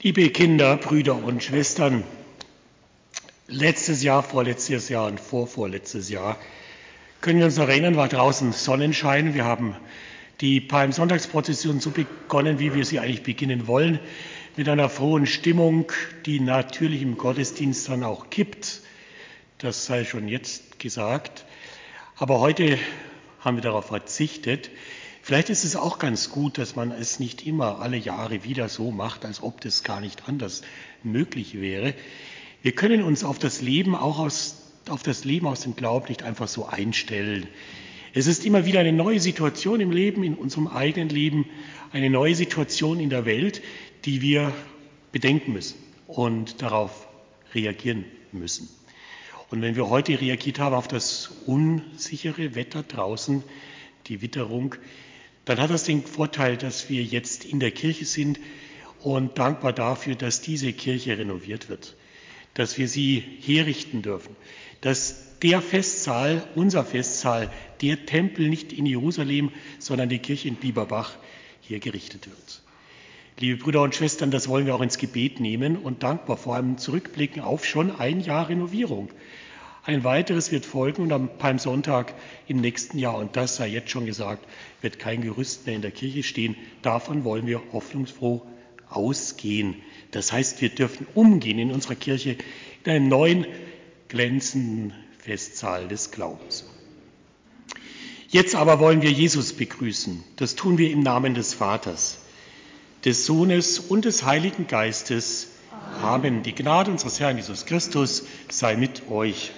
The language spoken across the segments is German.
Liebe Kinder, Brüder und Schwestern, letztes Jahr, vorletztes Jahr und vorvorletztes Jahr, können wir uns noch erinnern, war draußen Sonnenschein. Wir haben die Palmsonntagsprozession so begonnen, wie wir sie eigentlich beginnen wollen, mit einer frohen Stimmung, die natürlich im Gottesdienst dann auch kippt. Das sei schon jetzt gesagt. Aber heute haben wir darauf verzichtet. Vielleicht ist es auch ganz gut, dass man es nicht immer alle Jahre wieder so macht, als ob das gar nicht anders möglich wäre. Wir können uns auf das Leben aus dem Glauben nicht einfach so einstellen. Es ist immer wieder eine neue Situation im Leben, in unserem eigenen Leben, eine neue Situation in der Welt, die wir bedenken müssen und darauf reagieren müssen. Und wenn wir heute reagiert haben auf das unsichere Wetter draußen, die Witterung, dann hat das den Vorteil, dass wir jetzt in der Kirche sind und dankbar dafür, dass diese Kirche renoviert wird, dass wir sie herrichten dürfen, dass der Festsaal, unser Festsaal, der Tempel nicht in Jerusalem, sondern die Kirche in Bieberbach hier gerichtet wird. Liebe Brüder und Schwestern, das wollen wir auch ins Gebet nehmen und dankbar vor allem zurückblicken auf schon ein Jahr Renovierung. Ein weiteres wird folgen und am Palmsonntag im nächsten Jahr, und das sei jetzt schon gesagt, wird kein Gerüst mehr in der Kirche stehen. Davon wollen wir hoffnungsfroh ausgehen. Das heißt, wir dürfen umgehen in unserer Kirche in einem neuen, glänzenden Festsaal des Glaubens. Jetzt aber wollen wir Jesus begrüßen. Das tun wir im Namen des Vaters, des Sohnes und des Heiligen Geistes. Amen. Die Gnade unseres Herrn Jesus Christus sei mit euch.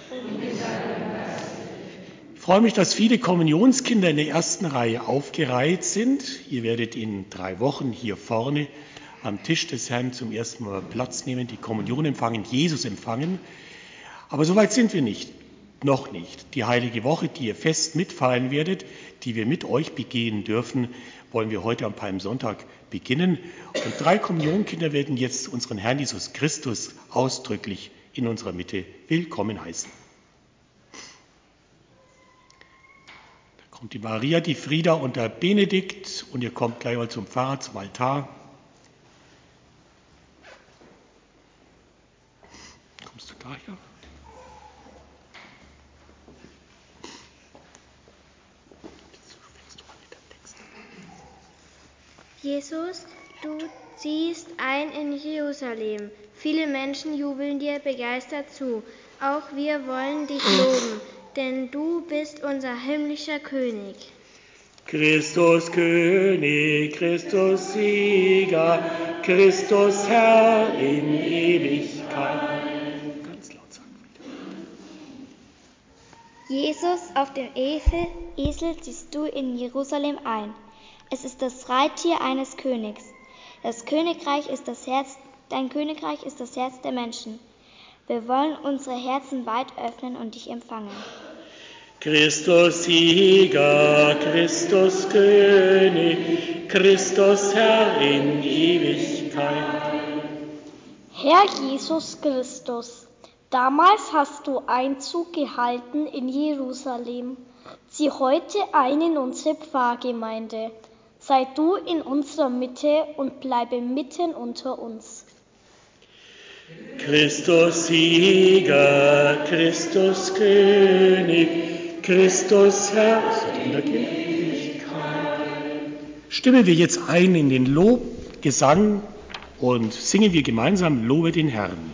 Ich freue mich, dass viele Kommunionskinder in der ersten Reihe aufgereiht sind. Ihr werdet in 3 Wochen hier vorne am Tisch des Herrn zum ersten Mal Platz nehmen, die Kommunion empfangen, Jesus empfangen. Aber so weit sind wir nicht, noch nicht. Die Heilige Woche, die ihr fest mitfeiern werdet, die wir mit euch begehen dürfen, wollen wir heute am Palmsonntag beginnen. Und 3 Kommunionkinder werden jetzt unseren Herrn Jesus Christus ausdrücklich in unserer Mitte willkommen heißen. Da kommt die Maria, die Frieda und der Benedikt und ihr kommt gleich mal zum Pfarrer, zum Altar. Kommst du daher? Jesus, du ziehst ein in Jerusalem. Viele Menschen jubeln dir begeistert zu. Auch wir wollen dich loben, denn du bist unser himmlischer König. Christus König, Christus Sieger, Christus Herr in Ewigkeit. Ganz laut sagen bitte. Jesus, auf dem Esel ziehst du in Jerusalem ein. Es ist das Reittier eines Königs. Dein Königreich ist das Herz der Menschen. Wir wollen unsere Herzen weit öffnen und dich empfangen. Christus Sieger, Christus König, Christus Herr in Ewigkeit. Herr Jesus Christus, damals hast du Einzug gehalten in Jerusalem. Zieh heute ein in unsere Pfarrgemeinde. Sei du in unserer Mitte und bleibe mitten unter uns. Christus Sieger, Christus König, Christus Herr in der Ewigkeit. Stimmen wir jetzt ein in den Lobgesang und singen wir gemeinsam Lobe den Herrn.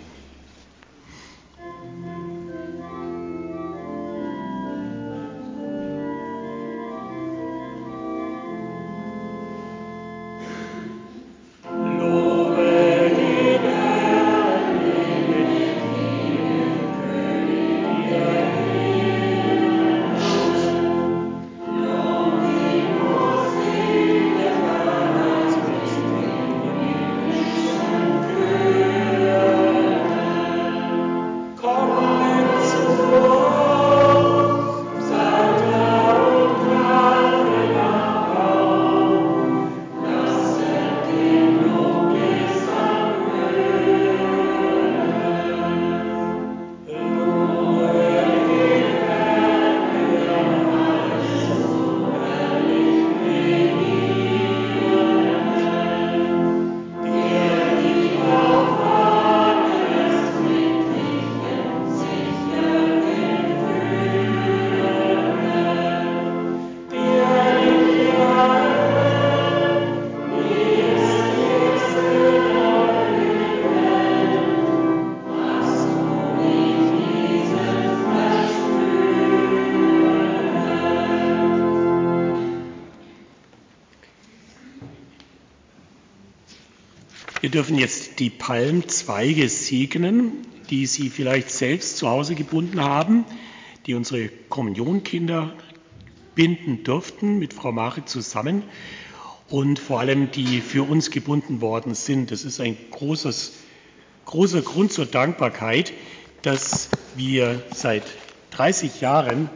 dürfen jetzt die Palmzweige segnen, die Sie vielleicht selbst zu Hause gebunden haben, die unsere Kommunionkinder binden durften mit Frau Mare zusammen und vor allem die für uns gebunden worden sind. Das ist ein großer Grund zur Dankbarkeit, dass wir seit 30 Jahren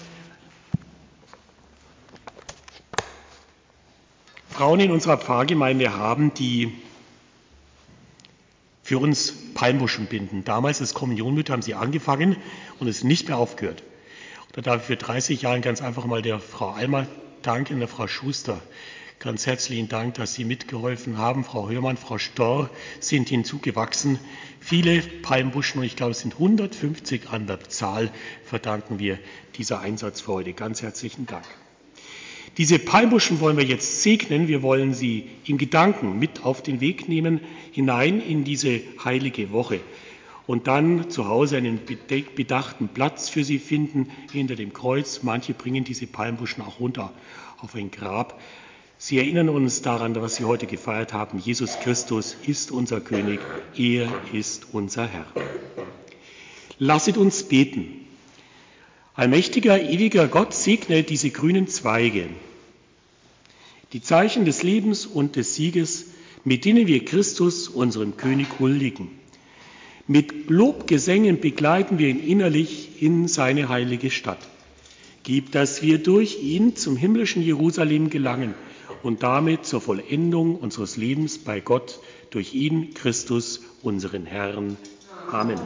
Frauen in unserer Pfarrgemeinde haben, die für uns Palmbuschen binden. Damals als Kommunionmütter haben sie angefangen und es nicht mehr aufgehört. Und da darf ich für 30 Jahre ganz einfach mal der Frau Almer danken, der Frau Schuster. Ganz herzlichen Dank, dass Sie mitgeholfen haben. Frau Hörmann, Frau Storr sind hinzugewachsen. Viele Palmbuschen, und ich glaube, es sind 150 an der Zahl, verdanken wir dieser Einsatzfreude. Ganz herzlichen Dank. Diese Palmbuschen wollen wir jetzt segnen. Wir wollen sie in Gedanken mit auf den Weg nehmen, hinein in diese heilige Woche. Und dann zu Hause einen bedachten Platz für sie finden, hinter dem Kreuz. Manche bringen diese Palmbuschen auch runter auf ein Grab. Sie erinnern uns daran, was Sie heute gefeiert haben. Jesus Christus ist unser König, er ist unser Herr. Lasset uns beten. Allmächtiger, ewiger Gott, segne diese grünen Zweige, die Zeichen des Lebens und des Sieges, mit denen wir Christus, unserem König, huldigen. Mit Lobgesängen begleiten wir ihn innerlich in seine heilige Stadt. Gib, dass wir durch ihn zum himmlischen Jerusalem gelangen und damit zur Vollendung unseres Lebens bei Gott durch ihn, Christus, unseren Herrn. Amen.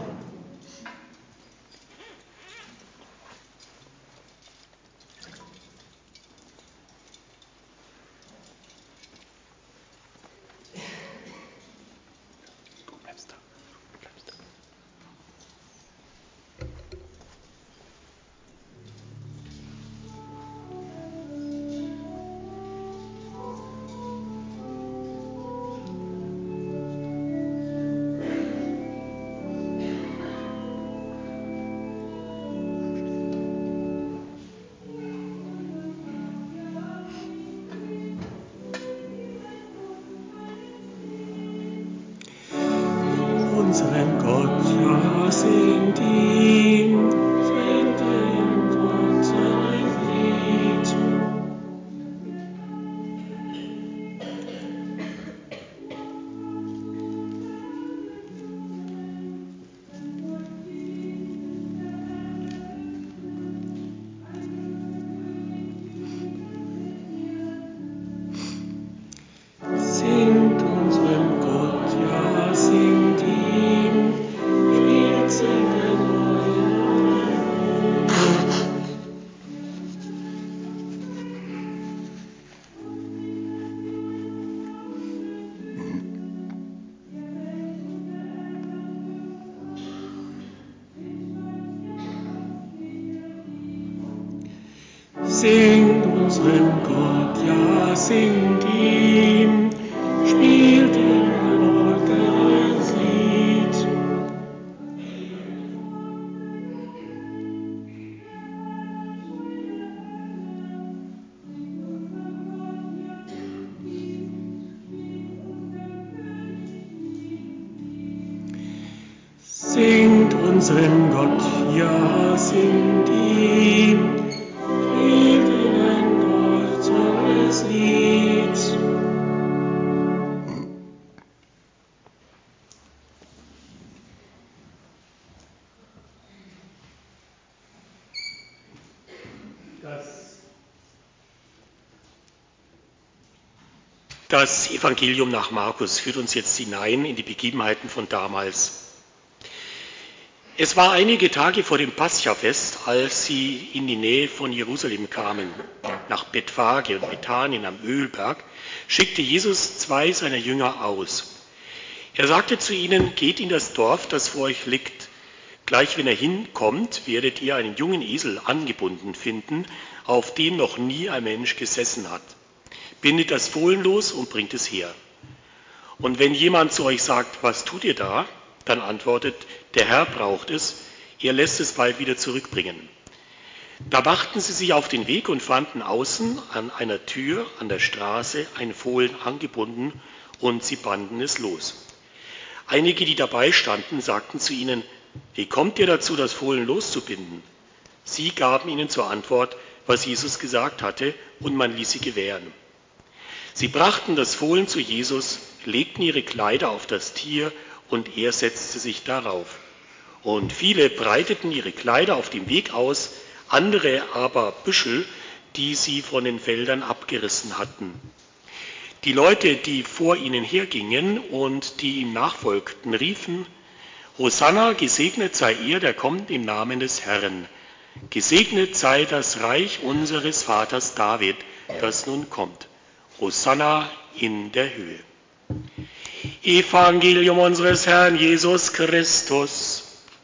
Unseren Gott, ja, singt ihm, singt ihm Gott sein Lied. Singt unserem Gott, ja, singt ihm, spielt singen Singt unserem Gott, ja, singt ihm, spielt ihm ein neues Lied. Singt unserem Gott, ja, singt ihm, spielt ihm ein neues Lied. Das Evangelium nach Markus führt uns jetzt hinein in die Begebenheiten von damals. Es war einige Tage vor dem Paschafest, als sie in die Nähe von Jerusalem kamen, nach Bethphage und Bethanien am Ölberg, schickte Jesus 2 seiner Jünger aus. Er sagte zu ihnen, geht in das Dorf, das vor euch liegt. Gleich wenn er hinkommt, werdet ihr einen jungen Esel angebunden finden, auf dem noch nie ein Mensch gesessen hat. Bindet das Fohlen los und bringt es her. Und wenn jemand zu euch sagt, was tut ihr da? Dann antwortet, der Herr braucht es, er lässt es bald wieder zurückbringen. Da machten sie sich auf den Weg und fanden außen an einer Tür an der Straße ein Fohlen angebunden und sie banden es los. Einige, die dabei standen, sagten zu ihnen: Wie kommt ihr dazu, das Fohlen loszubinden? Sie gaben ihnen zur Antwort, was Jesus gesagt hatte, und man ließ sie gewähren. Sie brachten das Fohlen zu Jesus, legten ihre Kleider auf das Tier und er setzte sich darauf. Und viele breiteten ihre Kleider auf dem Weg aus, andere aber Büschel, die sie von den Feldern abgerissen hatten. Die Leute, die vor ihnen hergingen und die ihm nachfolgten, riefen: Hosanna, gesegnet sei er, der kommt im Namen des Herrn. Gesegnet sei das Reich unseres Vaters David, das nun kommt. Hosanna in der Höhe. Evangelium unseres Herrn Jesus Christus.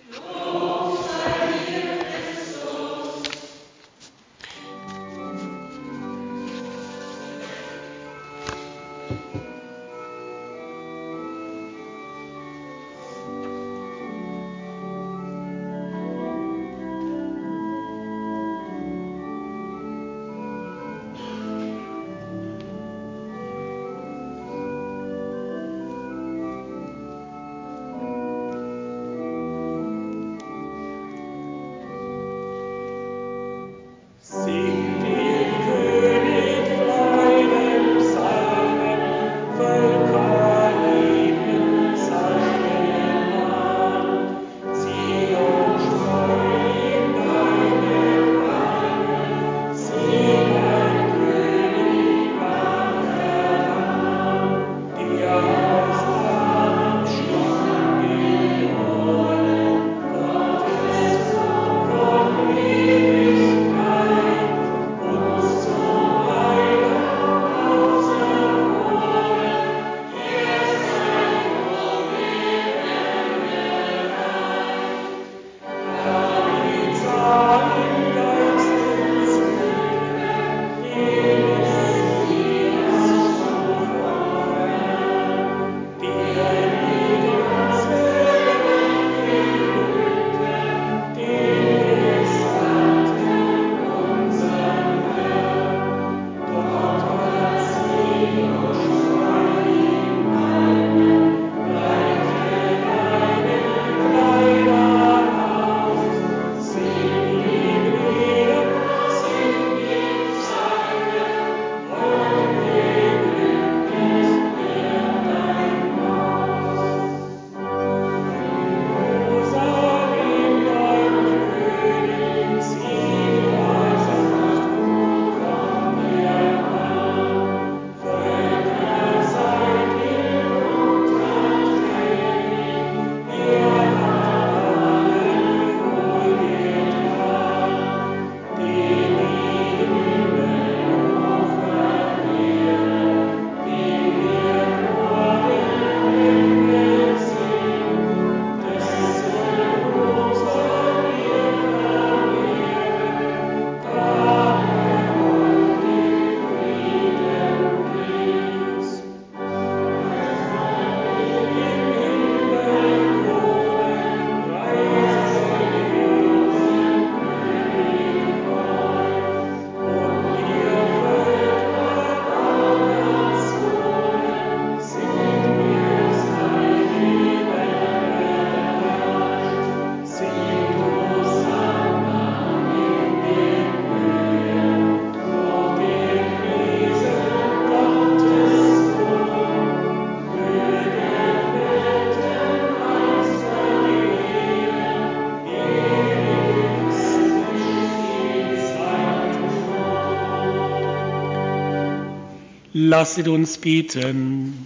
Lasset uns beten.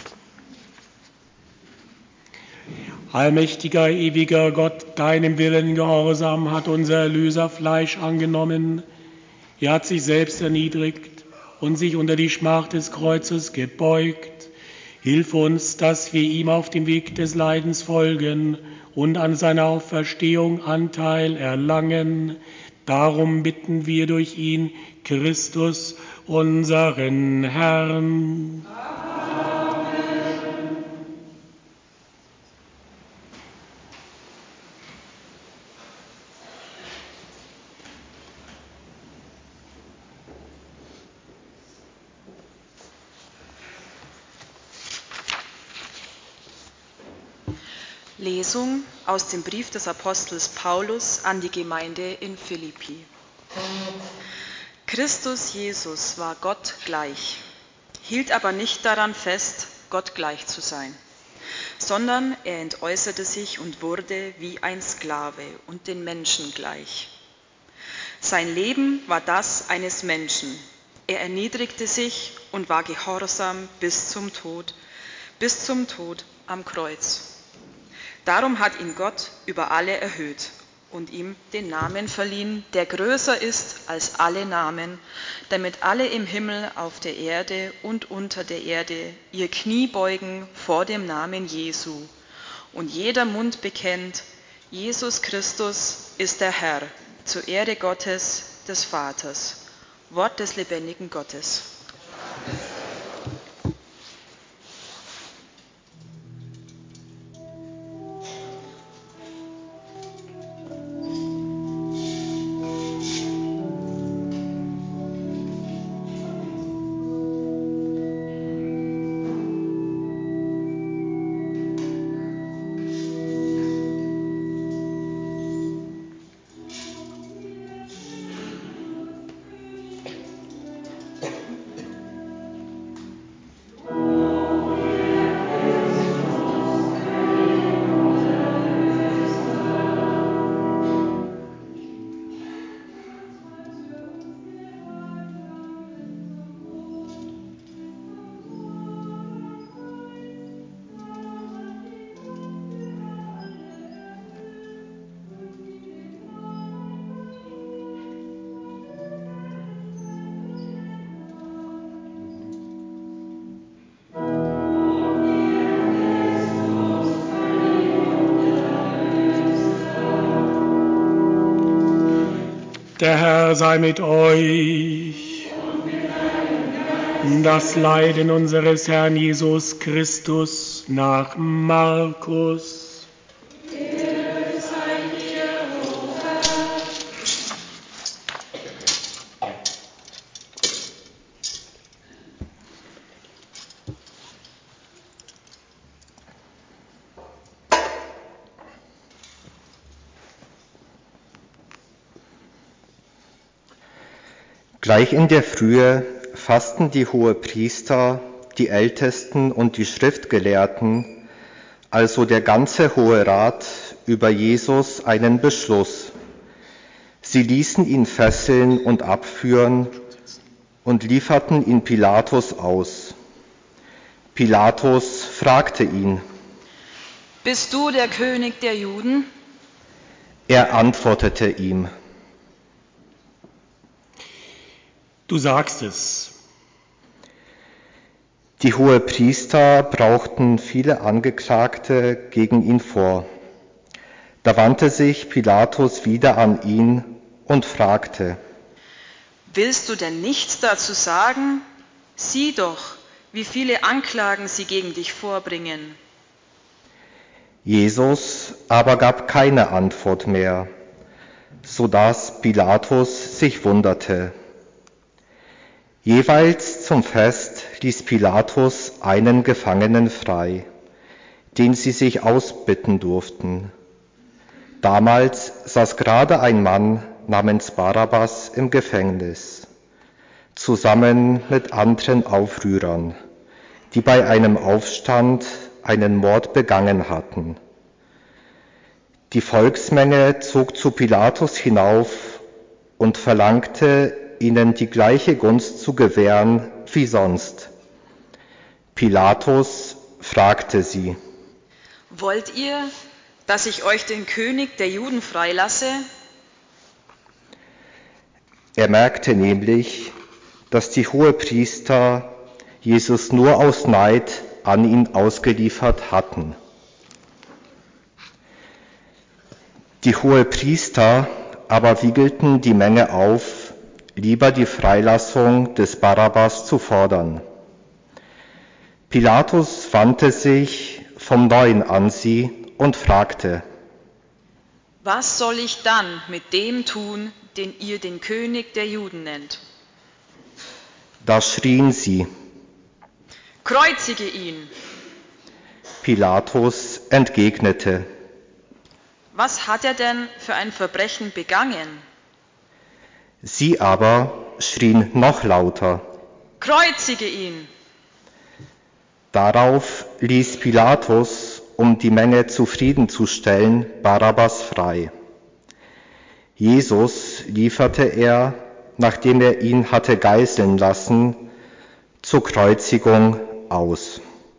Allmächtiger, ewiger Gott, deinem Willen gehorsam hat unser Erlöser Fleisch angenommen. Er hat sich selbst erniedrigt und sich unter die Schmach des Kreuzes gebeugt. Hilf uns, dass wir ihm auf dem Weg des Leidens folgen und an seiner Auferstehung Anteil erlangen. Darum bitten wir durch ihn, Christus, unseren Herrn. Lesung aus dem Brief des Apostels Paulus an die Gemeinde in Philippi. Christus Jesus war Gott gleich, hielt aber nicht daran fest, Gott gleich zu sein, sondern er entäußerte sich und wurde wie ein Sklave und den Menschen gleich. Sein Leben war das eines Menschen. Er erniedrigte sich und war gehorsam bis zum Tod am Kreuz. Darum hat ihn Gott über alle erhöht und ihm den Namen verliehen, der größer ist als alle Namen, damit alle im Himmel, auf der Erde und unter der Erde ihr Knie beugen vor dem Namen Jesu und jeder Mund bekennt, Jesus Christus ist der Herr, zur Ehre Gottes, des Vaters. Wort des lebendigen Gottes. Der Herr sei mit euch. Das Leiden unseres Herrn Jesus Christus nach Markus. Gleich in der Frühe fassten die Hohepriester, die Ältesten und die Schriftgelehrten, also der ganze Hohe Rat, über Jesus einen Beschluss. Sie ließen ihn fesseln und abführen und lieferten ihn Pilatus aus. Pilatus fragte ihn: Bist du der König der Juden? Er antwortete ihm: Du sagst es. Die Hohepriester brauchten viele Angeklagte gegen ihn vor. Da wandte sich Pilatus wieder an ihn und fragte: Willst du denn nichts dazu sagen? Sieh doch, wie viele Anklagen sie gegen dich vorbringen. Jesus aber gab keine Antwort mehr, so dass Pilatus sich wunderte. Jeweils zum Fest ließ Pilatus einen Gefangenen frei, den sie sich ausbitten durften. Damals saß gerade ein Mann namens Barabbas im Gefängnis, zusammen mit anderen Aufrührern, die bei einem Aufstand einen Mord begangen hatten. Die Volksmenge zog zu Pilatus hinauf und verlangte, ihnen die gleiche Gunst zu gewähren wie sonst. Pilatus fragte sie: Wollt ihr, dass ich euch den König der Juden freilasse? Er merkte nämlich, dass die Hohepriester Jesus nur aus Neid an ihn ausgeliefert hatten. Die Hohepriester aber wiegelten die Menge auf, lieber die Freilassung des Barabbas zu fordern. Pilatus wandte sich vom Neuen an sie und fragte: Was soll ich dann mit dem tun, den ihr den König der Juden nennt? Da schrien sie: Kreuzige ihn! Pilatus entgegnete: Was hat er denn für ein Verbrechen begangen? Sie aber schrien noch lauter: Kreuzige ihn! Darauf ließ Pilatus, um die Menge zufriedenzustellen, Barabbas frei. Jesus lieferte er, nachdem er ihn hatte geißeln lassen, zur Kreuzigung aus.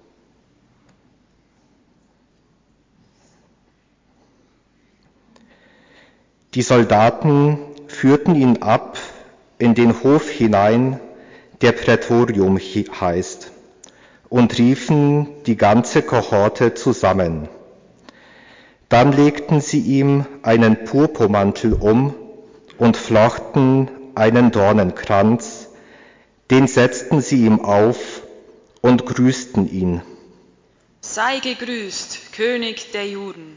Die Soldaten führten ihn ab in den Hof hinein, der Prätorium heißt, und riefen die ganze Kohorte zusammen. Dann legten sie ihm einen Purpurmantel um und flochten einen Dornenkranz, den setzten sie ihm auf und grüßten ihn. Sei gegrüßt, König der Juden.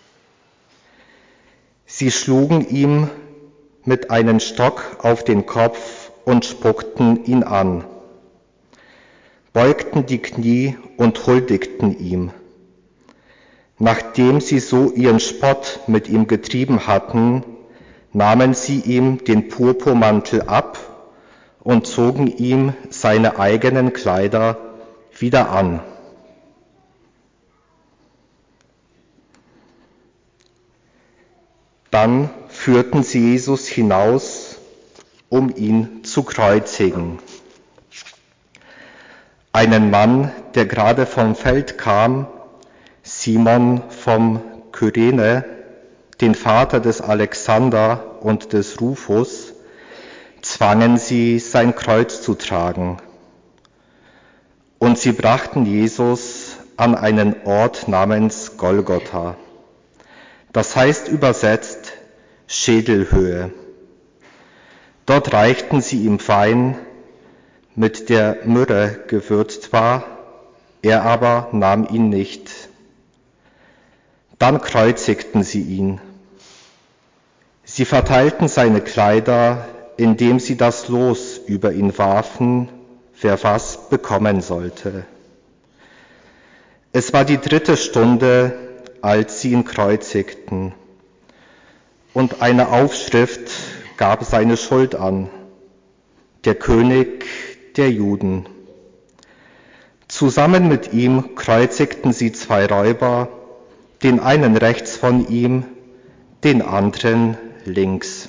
Sie schlugen ihm mit einem Stock auf den Kopf und spuckten ihn an, beugten die Knie und huldigten ihm. Nachdem sie so ihren Spott mit ihm getrieben hatten, nahmen sie ihm den Purpurmantel ab und zogen ihm seine eigenen Kleider wieder an. Dann führten sie Jesus hinaus, um ihn zu kreuzigen. Einen Mann, der gerade vom Feld kam, Simon vom Kyrene, den Vater des Alexander und des Rufus, zwangen sie, sein Kreuz zu tragen. Und sie brachten Jesus an einen Ort namens Golgotha. Das heißt übersetzt Schädelhöhe. Dort reichten sie ihm Wein, mit der Myrrhe gewürzt war, er aber nahm ihn nicht. Dann kreuzigten sie ihn. Sie verteilten seine Kleider, indem sie das Los über ihn warfen, wer was bekommen sollte. Es war die 3. Stunde, als sie ihn kreuzigten, und eine Aufschrift gab seine Schuld an: der König der Juden. Zusammen mit ihm kreuzigten sie 2 Räuber, den einen rechts von ihm, den anderen links.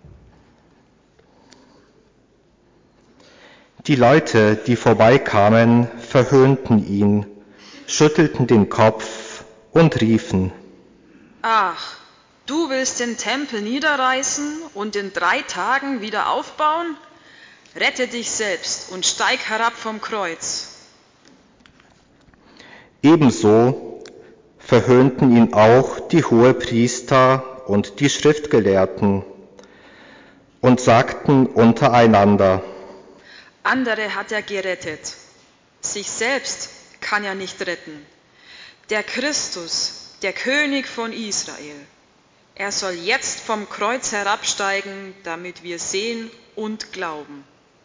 Die Leute, die vorbeikamen, verhöhnten ihn, schüttelten den Kopf und riefen: Ach, du willst den Tempel niederreißen und in 3 Tagen wieder aufbauen? Rette dich selbst und steig herab vom Kreuz. Ebenso verhöhnten ihn auch die Hohepriester und die Schriftgelehrten und sagten untereinander: Andere hat er gerettet, sich selbst kann er nicht retten. Der Christus, der König von Israel, er soll jetzt vom Kreuz herabsteigen, damit wir sehen und glauben.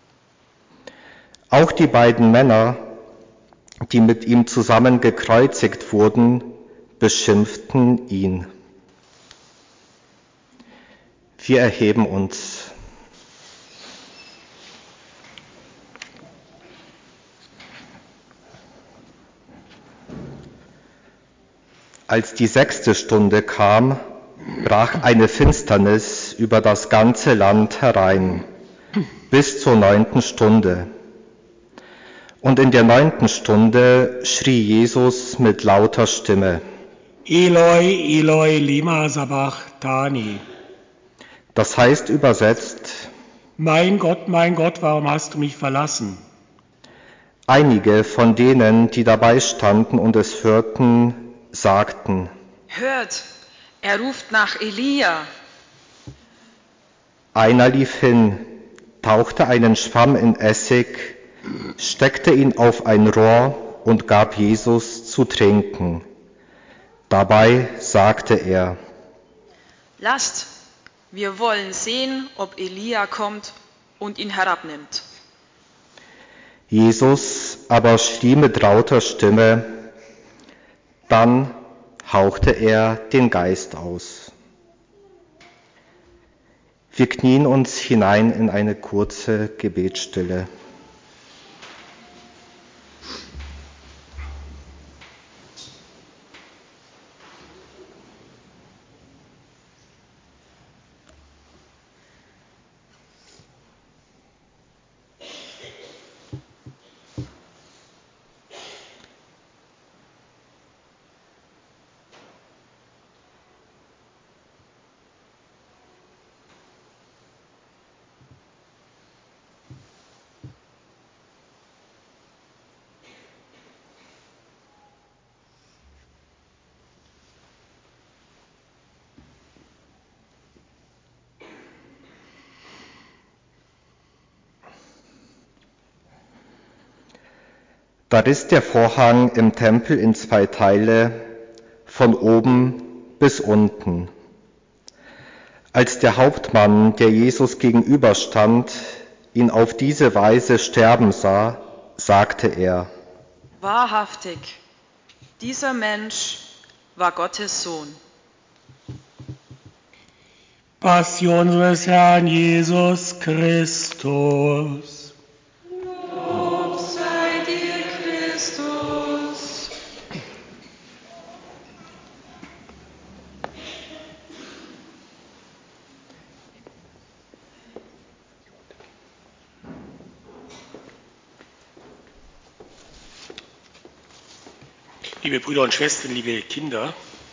Auch die beiden Männer, die mit ihm zusammen gekreuzigt wurden, beschimpften ihn. Wir erheben uns. Als die 6. Stunde kam, brach eine Finsternis über das ganze Land herein, bis zur 9. Stunde. Und in der 9. Stunde schrie Jesus mit lauter Stimme: Eloi, Eloi, lima sabachthani. Das heißt übersetzt: Mein Gott, warum hast du mich verlassen? Einige von denen, die dabei standen und es hörten, sagten: Hört, er ruft nach Elia. Einer lief hin, tauchte einen Schwamm in Essig, steckte ihn auf ein Rohr und gab Jesus zu trinken. Dabei sagte er: Lasst, wir wollen sehen, ob Elia kommt und ihn herabnimmt. Jesus aber schrie mit lauter Stimme: Dann hauchte er den Geist aus. Wir knien uns hinein in eine kurze Gebetsstille. Da riss der Vorhang im Tempel in 2 Teile, von oben bis unten. Als der Hauptmann, der Jesus gegenüberstand, ihn auf diese Weise sterben sah, sagte er: Wahrhaftig, dieser Mensch war Gottes Sohn. Passion unseres Herrn Jesus Christus. Lob sei dir, Christus. Liebe Brüder und Schwestern, liebe Kinder,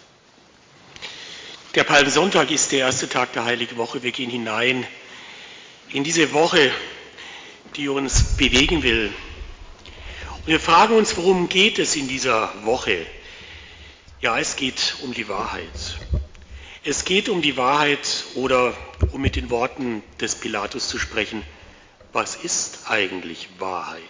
der Palmsonntag ist der erste Tag der Heiligen Woche. Wir gehen hinein in diese Woche, die uns bewegen will. Und wir fragen uns, worum geht es in dieser Woche? Ja, es geht um die Wahrheit. Es geht um die Wahrheit, oder um mit den Worten des Pilatus zu sprechen, was ist eigentlich Wahrheit?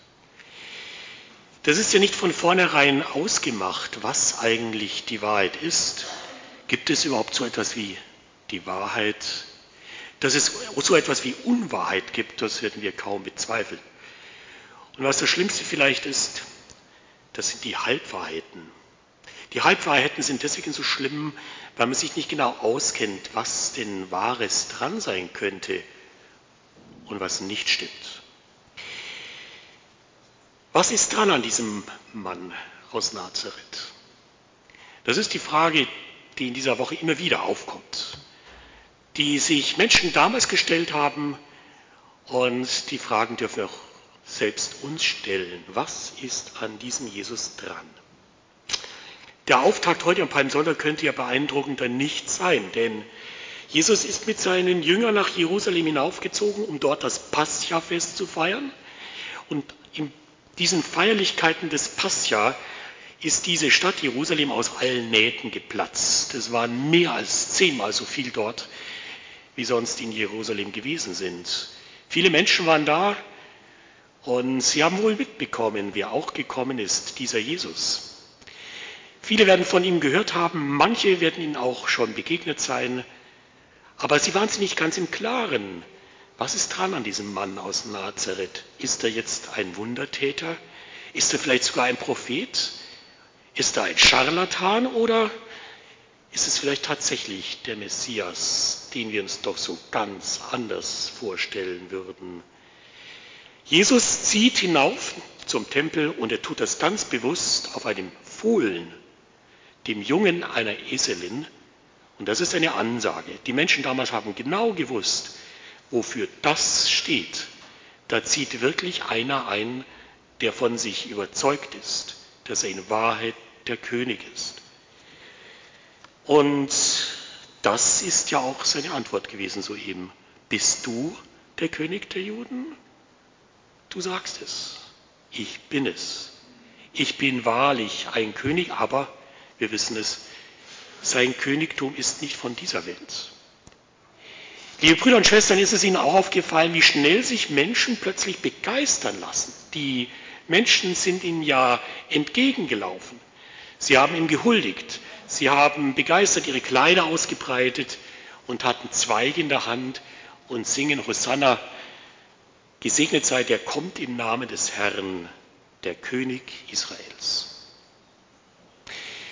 Das ist ja nicht von vornherein ausgemacht, was eigentlich die Wahrheit ist. Gibt es überhaupt so etwas wie die Wahrheit? Dass es so etwas wie Unwahrheit gibt, das werden wir kaum bezweifeln. Und was das Schlimmste vielleicht ist, das sind die Halbwahrheiten. Die Halbwahrheiten sind deswegen so schlimm, weil man sich nicht genau auskennt, was denn Wahres dran sein könnte und was nicht stimmt. Was ist dran an diesem Mann aus Nazareth? Das ist die Frage, die in dieser Woche immer wieder aufkommt, die sich Menschen damals gestellt haben, und die Fragen dürfen wir auch selbst uns stellen. Was ist an diesem Jesus dran? Der Auftakt heute am Palmsonntag könnte ja beeindruckender nicht sein, denn Jesus ist mit seinen Jüngern nach Jerusalem hinaufgezogen, um dort das Pascha-Fest zu feiern. Und in diesen Feierlichkeiten des Pascha ist diese Stadt Jerusalem aus allen Nähten geplatzt. Es waren mehr als 10-mal so viel dort, wie sonst in Jerusalem gewesen sind. Viele Menschen waren da und sie haben wohl mitbekommen, wer auch gekommen ist, dieser Jesus. Viele werden von ihm gehört haben, manche werden ihm auch schon begegnet sein, aber sie waren sich nicht ganz im Klaren. Was ist dran an diesem Mann aus Nazareth? Ist er jetzt ein Wundertäter? Ist er vielleicht sogar ein Prophet? Ist er ein Scharlatan oder ist es vielleicht tatsächlich der Messias, den wir uns doch so ganz anders vorstellen würden? Jesus zieht hinauf zum Tempel und er tut das ganz bewusst auf einem Fohlen, dem Jungen einer Eselin. Und das ist eine Ansage. Die Menschen damals haben genau gewusst, wofür das steht. Da zieht wirklich einer ein, der von sich überzeugt ist, dass er in Wahrheit der König ist. Und das ist ja auch seine Antwort gewesen soeben. Bist du der König der Juden? Du sagst es. Ich bin es. Ich bin wahrlich ein König, aber wir wissen es, sein Königtum ist nicht von dieser Welt. Liebe Brüder und Schwestern, ist es Ihnen auch aufgefallen, wie schnell sich Menschen plötzlich begeistern lassen? Die Menschen sind ihm ja entgegengelaufen. Sie haben ihm gehuldigt. Sie haben begeistert ihre Kleider ausgebreitet und hatten Zweige in der Hand und singen Hosanna. Gesegnet sei, der kommt im Namen des Herrn, der König Israels.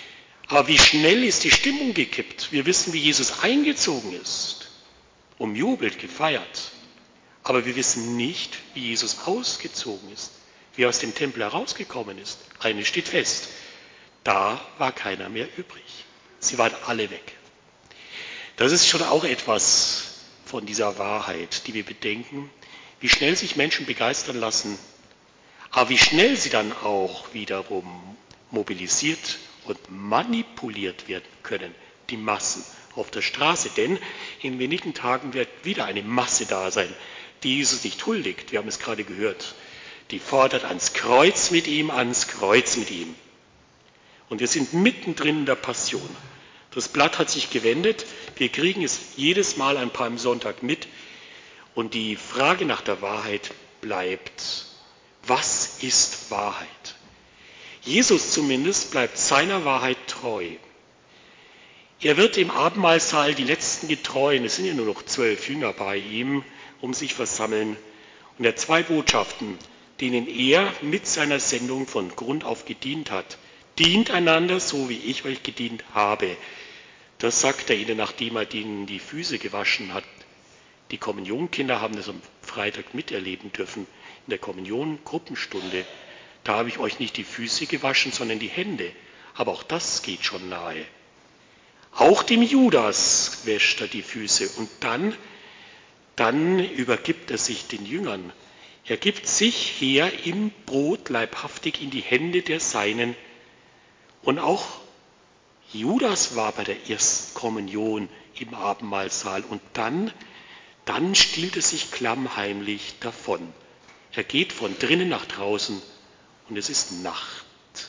Aber wie schnell ist die Stimmung gekippt? Wir wissen, wie Jesus eingezogen ist, umjubelt, gefeiert. Aber wir wissen nicht, wie Jesus ausgezogen ist, wie er aus dem Tempel herausgekommen ist. Eines steht fest, da war keiner mehr übrig. Sie waren alle weg. Das ist schon auch etwas von dieser Wahrheit, die wir bedenken, wie schnell sich Menschen begeistern lassen, aber wie schnell sie dann auch wiederum mobilisiert und manipuliert werden können, die Massen auf der Straße. Denn in wenigen Tagen wird wieder eine Masse da sein, die Jesus nicht huldigt. Wir haben es gerade gehört. Die fordert ans Kreuz mit ihm, ans Kreuz mit ihm. Und wir sind mittendrin in der Passion. Das Blatt hat sich gewendet. Wir kriegen es jedes Mal ein paar am Sonntag mit. Und die Frage nach der Wahrheit bleibt: Was ist Wahrheit? Jesus zumindest bleibt seiner Wahrheit treu. Er wird im Abendmahlsaal die letzten Getreuen, es sind ja nur noch 12 Jünger bei ihm, um sich versammeln. Und er hat 2 Botschaften, denen er mit seiner Sendung von Grund auf gedient hat. Dient einander, so wie ich euch gedient habe. Das sagt er ihnen, nachdem er ihnen die Füße gewaschen hat. Die Kommunionkinder haben das am Freitag miterleben dürfen, in der Kommunion-Gruppenstunde. Da habe ich euch nicht die Füße gewaschen, sondern die Hände. Aber auch das geht schon nahe. Auch dem Judas wäscht er die Füße. Und dann übergibt er sich den Jüngern. Er gibt sich her im Brot leibhaftig in die Hände der Seinen. Und auch Judas war bei der ersten Kommunion im Abendmahlsaal. Und dann stiehlt er sich klammheimlich davon. Er geht von drinnen nach draußen und es ist Nacht.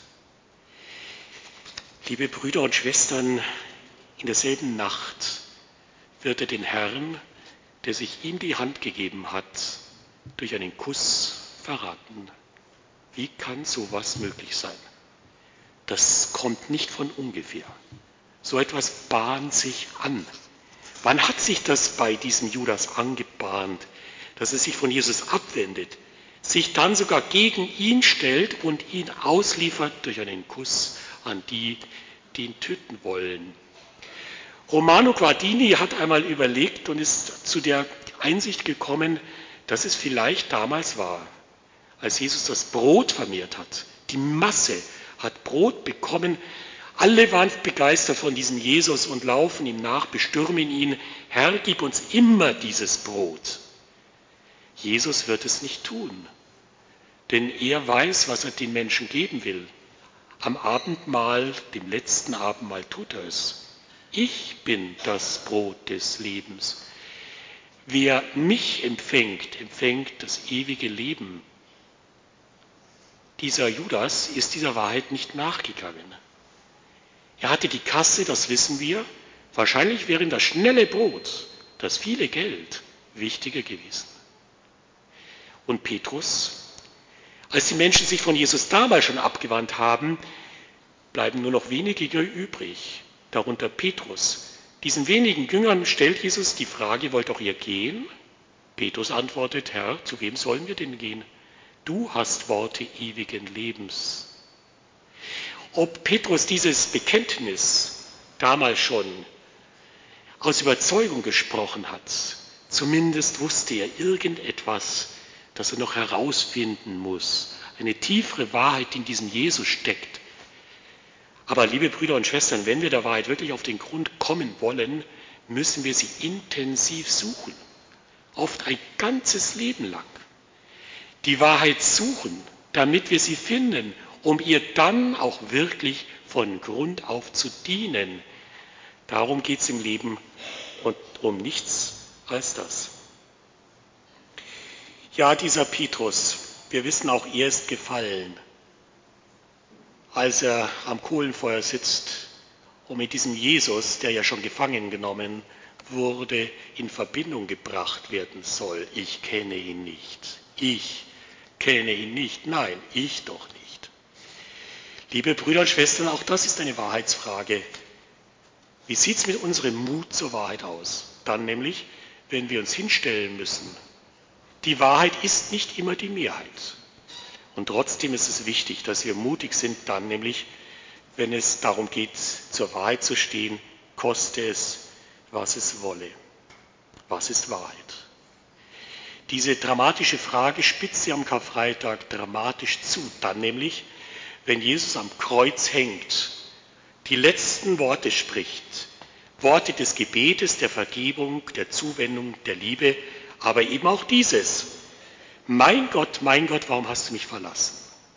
Liebe Brüder und Schwestern, in derselben Nacht wird er den Herrn, der sich ihm die Hand gegeben hat, durch einen Kuss verraten. Wie kann sowas möglich sein? Das kommt nicht von ungefähr. So etwas bahnt sich an. Wann hat sich das bei diesem Judas angebahnt, dass er sich von Jesus abwendet, sich dann sogar gegen ihn stellt und ihn ausliefert durch einen Kuss an die, die ihn töten wollen? Romano Guardini hat einmal überlegt und ist zu der Einsicht gekommen, dass es vielleicht damals war, als Jesus das Brot vermehrt hat. Die Masse hat Brot bekommen. Alle waren begeistert von diesem Jesus und laufen ihm nach, bestürmen ihn. Herr, gib uns immer dieses Brot. Jesus wird es nicht tun, denn er weiß, was er den Menschen geben will. Am Abendmahl, dem letzten Abendmahl, tut er es. Ich bin das Brot des Lebens. Wer mich empfängt, empfängt das ewige Leben. Dieser Judas ist dieser Wahrheit nicht nachgegangen. Er hatte die Kasse, das wissen wir. Wahrscheinlich wäre ihm das schnelle Brot, das viele Geld wichtiger gewesen. Und Petrus, als die Menschen sich von Jesus damals schon abgewandt haben, bleiben nur noch wenige Jünger übrig, darunter Petrus. Diesen wenigen Jüngern stellt Jesus die Frage, wollt auch ihr gehen? Petrus antwortet, Herr, zu wem sollen wir denn gehen? Du hast Worte ewigen Lebens. Ob Petrus dieses Bekenntnis damals schon aus Überzeugung gesprochen hat, zumindest wusste er irgendetwas, das er noch herausfinden muss. Eine tiefere Wahrheit, die in diesem Jesus steckt. Aber liebe Brüder und Schwestern, wenn wir der Wahrheit wirklich auf den Grund kommen wollen, müssen wir sie intensiv suchen. Oft ein ganzes Leben lang. Die Wahrheit suchen, damit wir sie finden, um ihr dann auch wirklich von Grund auf zu dienen. Darum geht es im Leben und um nichts als das. Ja, dieser Petrus, wir wissen auch, er ist gefallen, als er am Kohlenfeuer sitzt und mit diesem Jesus, der ja schon gefangen genommen wurde, in Verbindung gebracht werden soll. Ich kenne ihn nicht. Ich kenne ihn nicht. Nein, ich doch nicht. Liebe Brüder und Schwestern, auch das ist eine Wahrheitsfrage. Wie sieht es mit unserem Mut zur Wahrheit aus? Dann nämlich, wenn wir uns hinstellen müssen. Die Wahrheit ist nicht immer die Mehrheit. Und trotzdem ist es wichtig, dass wir mutig sind, dann nämlich, wenn es darum geht, zur Wahrheit zu stehen, koste es, was es wolle. Was ist Wahrheit? Diese dramatische Frage spitzt sie am Karfreitag dramatisch zu, dann nämlich, wenn Jesus am Kreuz hängt, die letzten Worte spricht, Worte des Gebetes, der Vergebung, der Zuwendung, der Liebe, aber eben auch dieses: mein Gott, warum hast du mich verlassen?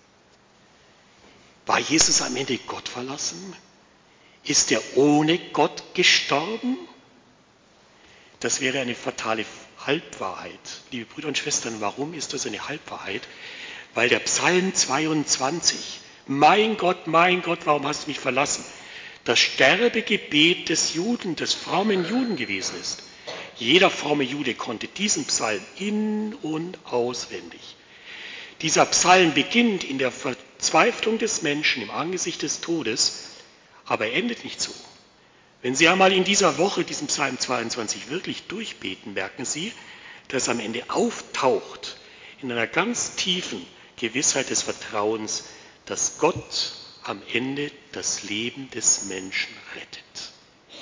War Jesus am Ende Gott verlassen? Ist er ohne Gott gestorben? Das wäre eine fatale Halbwahrheit. Liebe Brüder und Schwestern, warum ist das eine Halbwahrheit? Weil der Psalm 22, mein Gott, warum hast du mich verlassen, das Sterbegebet des Juden, des frommen Juden gewesen ist. Jeder fromme Jude konnte diesen Psalm in- und auswendig. Dieser Psalm beginnt in der Verzweiflung des Menschen im Angesicht des Todes, aber endet nicht so. Wenn Sie einmal in dieser Woche diesen Psalm 22 wirklich durchbeten, merken Sie, dass am Ende auftaucht in einer ganz tiefen Gewissheit des Vertrauens, dass Gott am Ende das Leben des Menschen rettet.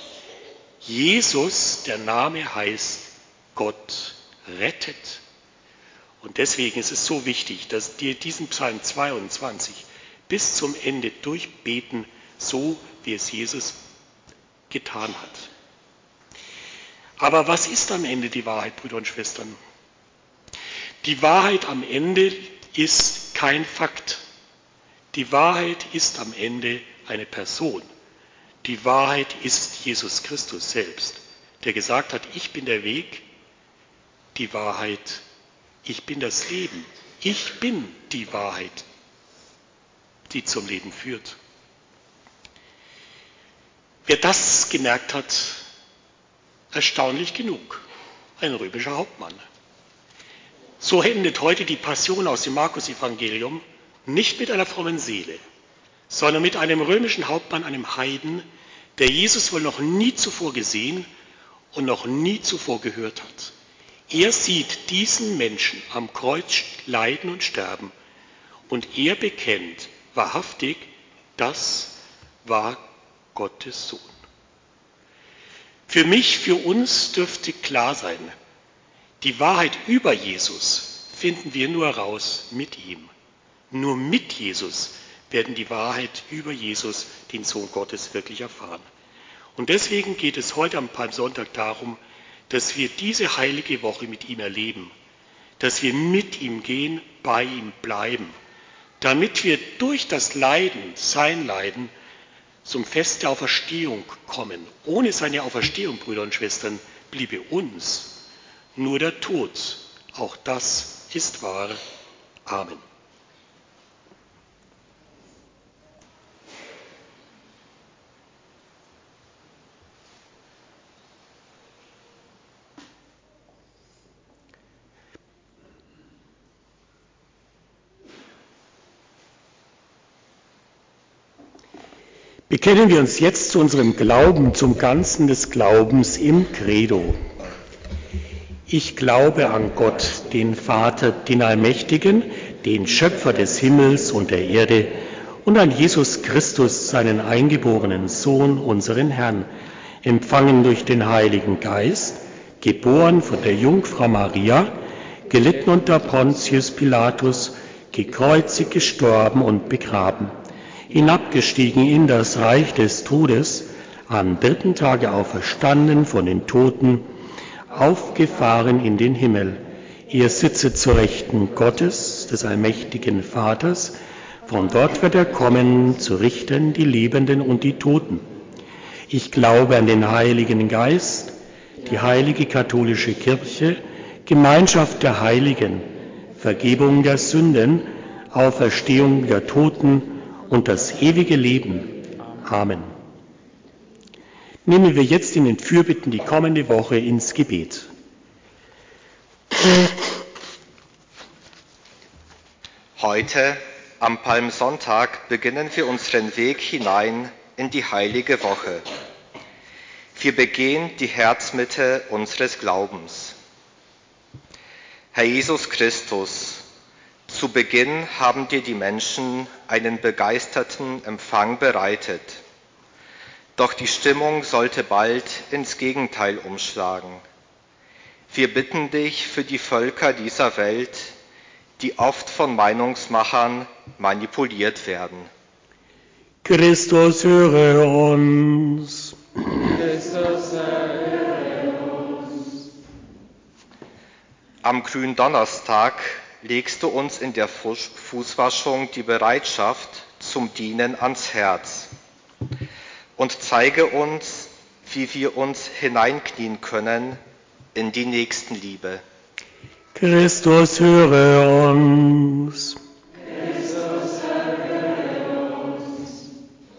Jesus, der Name heißt, Gott rettet. Und deswegen ist es so wichtig, dass wir diesen Psalm 22 bis zum Ende durchbeten, so wie es Jesus getan hat. Aber was ist am Ende die Wahrheit, Brüder und Schwestern? Die Wahrheit am Ende ist kein Fakt. Die Wahrheit ist am Ende eine Person. Die Wahrheit ist Jesus Christus selbst, der gesagt hat, ich bin der Weg, die Wahrheit, ich bin das Leben. Ich bin die Wahrheit, die zum Leben führt. Wer das gemerkt hat, erstaunlich genug, ein römischer Hauptmann. So endet heute die Passion aus dem Markus-Evangelium nicht mit einer frommen Seele, sondern mit einem römischen Hauptmann, einem Heiden, der Jesus wohl noch nie zuvor gesehen und noch nie zuvor gehört hat. Er sieht diesen Menschen am Kreuz leiden und sterben und er bekennt wahrhaftig, das war Gottes Sohn. Für mich, für uns dürfte klar sein, die Wahrheit über Jesus finden wir nur heraus mit ihm. Nur mit Jesus werden die Wahrheit über Jesus, den Sohn Gottes, wirklich erfahren. Und deswegen geht es heute am Palmsonntag darum, dass wir diese heilige Woche mit ihm erleben, dass wir mit ihm gehen, bei ihm bleiben, damit wir durch das Leiden, sein Leiden, zum Fest der Auferstehung kommen. Ohne seine Auferstehung, Brüder und Schwestern, bliebe uns nur der Tod. Auch das ist wahr. Amen. Bekennen wir uns jetzt zu unserem Glauben, zum Ganzen des Glaubens im Credo. Ich glaube an Gott, den Vater, den Allmächtigen, den Schöpfer des Himmels und der Erde, und an Jesus Christus, seinen eingeborenen Sohn, unseren Herrn, empfangen durch den Heiligen Geist, geboren von der Jungfrau Maria, gelitten unter Pontius Pilatus, gekreuzigt, gestorben und begraben, hinabgestiegen in das Reich des Todes, am dritten Tage auferstanden von den Toten, aufgefahren in den Himmel. Er sitze zur Rechten Gottes, des allmächtigen Vaters. Von dort wird er kommen, zu richten die Lebenden und die Toten. Ich glaube an den Heiligen Geist, die heilige katholische Kirche, Gemeinschaft der Heiligen, Vergebung der Sünden, Auferstehung der Toten und das ewige Leben. Amen. Nehmen wir jetzt in den Fürbitten die kommende Woche ins Gebet. Heute, am Palmsonntag, beginnen wir unseren Weg hinein in die heilige Woche. Wir begehen die Herzmitte unseres Glaubens. Herr Jesus Christus, Zu Beginn haben dir die Menschen einen begeisterten Empfang bereitet. Doch die Stimmung sollte bald ins Gegenteil umschlagen. Wir bitten dich für die Völker dieser Welt, die oft von Meinungsmachern manipuliert werden. Christus, höre uns. Christus, höre uns. Am Gründonnerstag legst du uns in der Fußwaschung die Bereitschaft zum Dienen ans Herz und zeige uns, wie wir uns hineinknien können in die Nächstenliebe. Christus, höre uns. Christus, höre uns.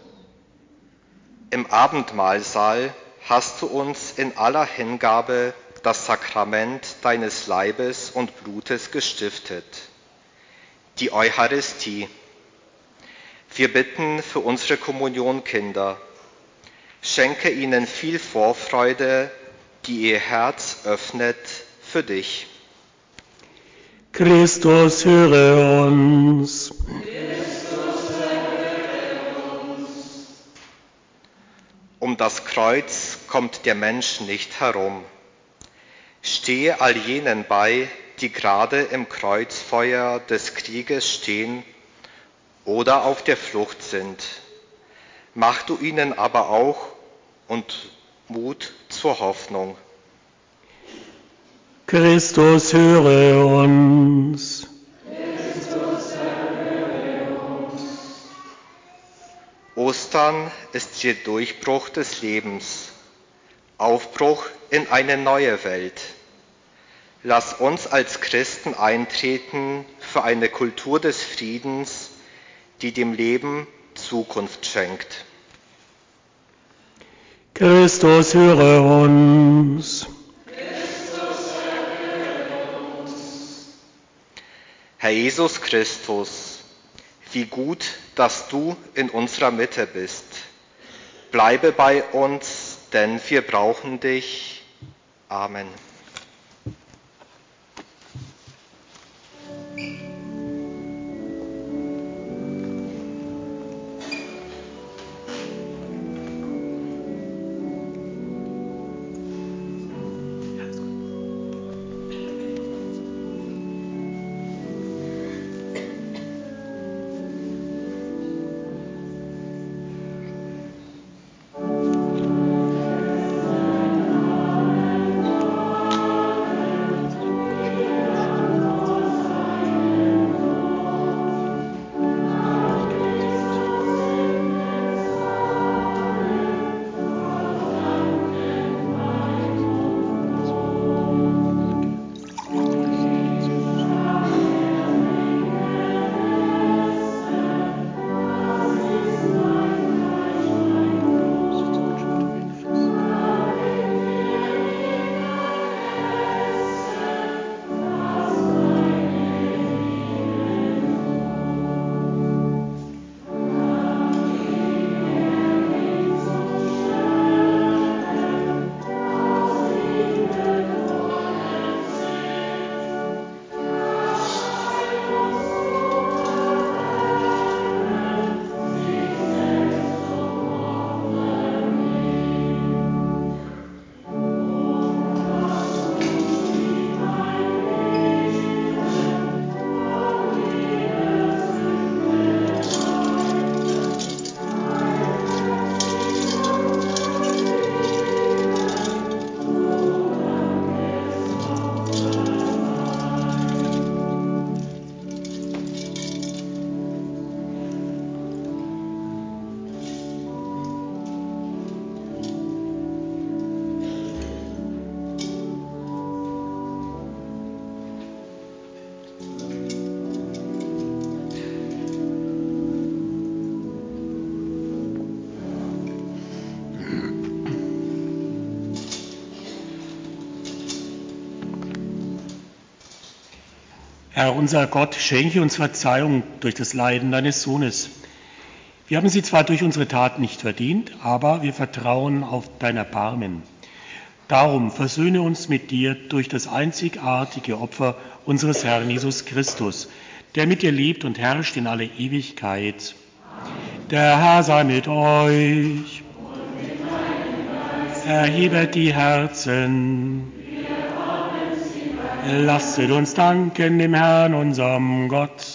Im Abendmahlsaal hast du uns in aller Hingabe das Sakrament deines Leibes und Blutes gestiftet, die Eucharistie. Wir bitten für unsere Kommunionkinder, schenke ihnen viel Vorfreude, die ihr Herz öffnet für dich. Christus, höre uns. Christus, höre uns. Um das Kreuz kommt der Mensch nicht herum. Stehe all jenen bei, die gerade im Kreuzfeuer des Krieges stehen oder auf der Flucht sind. Mach du ihnen aber auch und Mut zur Hoffnung. Christus, höre uns. Christus, höre uns. Ostern ist der Durchbruch des Lebens, Aufbruch in eine neue Welt. Lass uns als Christen eintreten für eine Kultur des Friedens, die dem Leben Zukunft schenkt. Christus, höre uns. Christus, höre uns. Herr Jesus Christus, wie gut, dass du in unserer Mitte bist. Bleibe bei uns, denn wir brauchen dich. Amen. Herr unser Gott, schenke uns Verzeihung durch das Leiden deines Sohnes. Wir haben sie zwar durch unsere Taten nicht verdient, aber wir vertrauen auf dein Erbarmen. Darum versöhne uns mit dir durch das einzigartige Opfer unseres Herrn Jesus Christus, der mit dir lebt und herrscht in alle Ewigkeit. Der Herr sei mit euch. Erhebet die Herzen. Lasset uns danken dem Herrn, unserem Gott.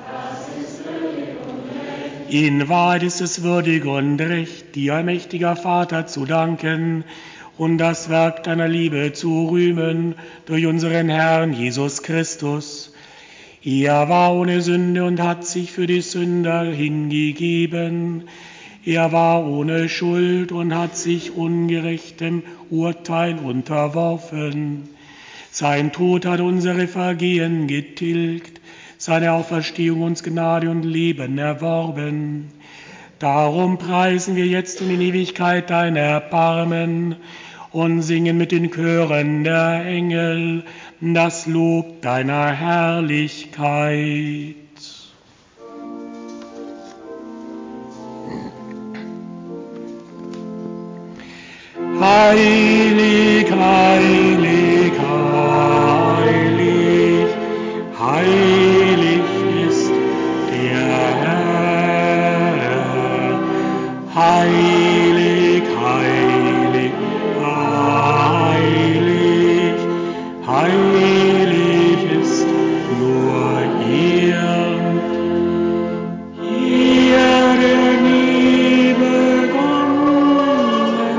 In Wahrheit ist es würdig und recht, dir, allmächtiger Vater, zu danken und das Werk deiner Liebe zu rühmen durch unseren Herrn Jesus Christus. Er war ohne Sünde und hat sich für die Sünder hingegeben. Er war ohne Schuld und hat sich ungerechtem Urteil unterworfen. Sein Tod hat unsere Vergehen getilgt, seine Auferstehung uns Gnade und Leben erworben. Darum preisen wir jetzt in Ewigkeit dein Erbarmen und singen mit den Chören der Engel das Lob deiner Herrlichkeit. Heilig, heilig, heilig, heilig ist der Herr. Heilig, heilig, heilig, heilig ist nur er. Ihr, der nie begonnen,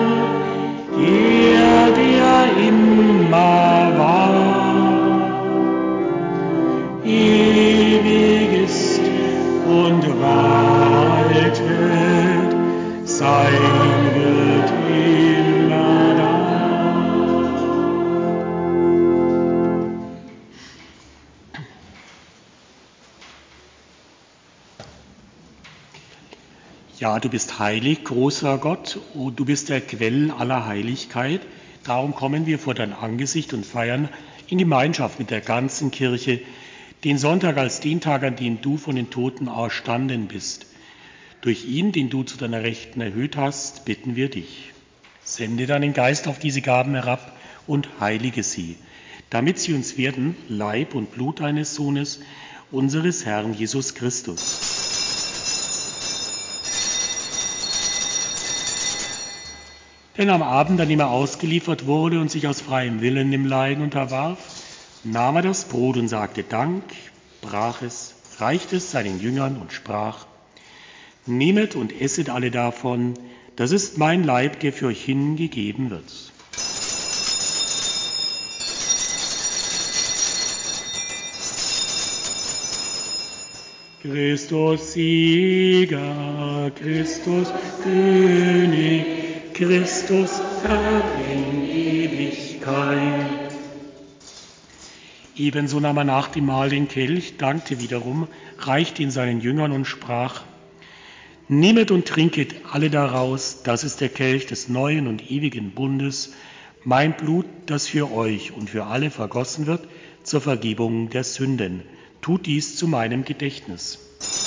der immer war, ewig ist und waltet, sein wird immer da. Ja, du bist heilig, großer Gott, und du bist der Quell aller Heiligkeit. Darum kommen wir vor dein Angesicht und feiern in Gemeinschaft mit der ganzen Kirche den Sonntag als den Tag, an dem du von den Toten auferstanden bist. Durch ihn, den du zu deiner Rechten erhöht hast, bitten wir dich. Sende deinen Geist auf diese Gaben herab und heilige sie, damit sie uns werden Leib und Blut deines Sohnes, unseres Herrn Jesus Christus. Denn am Abend, an dem er ausgeliefert wurde und sich aus freiem Willen dem Leiden unterwarf, nahm er das Brot und sagte Dank, brach es, reichte es seinen Jüngern und sprach: Nehmet und esset alle davon, das ist mein Leib, der für euch hingegeben wird. Christus Sieger, Christus König, Christus Herr in Ewigkeit. Ebenso nahm er nach dem Mahl den Kelch, dankte wiederum, reichte ihn seinen Jüngern und sprach: Nehmet und trinket alle daraus, das ist der Kelch des neuen und ewigen Bundes, mein Blut, das für euch und für alle vergossen wird, zur Vergebung der Sünden. Tut dies zu meinem Gedächtnis.